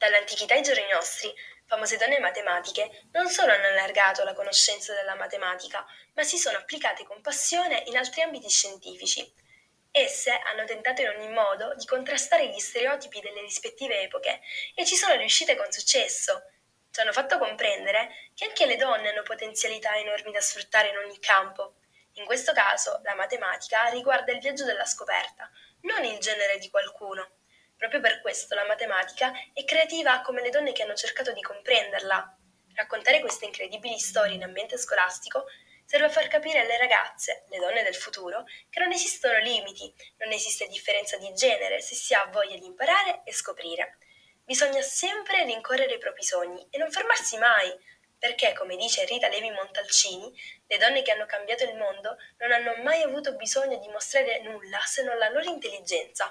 Dall'antichità ai giorni nostri, famose donne matematiche non solo hanno allargato la conoscenza della matematica, ma si sono applicate con passione in altri ambiti scientifici. Esse hanno tentato in ogni modo di contrastare gli stereotipi delle rispettive epoche e ci sono riuscite con successo. Ci hanno fatto comprendere che anche le donne hanno potenzialità enormi da sfruttare in ogni campo. In questo caso, la matematica riguarda il viaggio della scoperta, non il genere di qualcuno. Proprio per questo la matematica è creativa come le donne che hanno cercato di comprenderla. Raccontare queste incredibili storie in ambiente scolastico serve a far capire alle ragazze, le donne del futuro, che non esistono limiti, non esiste differenza di genere se si ha voglia di imparare e scoprire. Bisogna sempre rincorrere i propri sogni e non fermarsi mai, perché, come dice Rita Levi Montalcini, le donne che hanno cambiato il mondo non hanno mai avuto bisogno di mostrare nulla se non la loro intelligenza.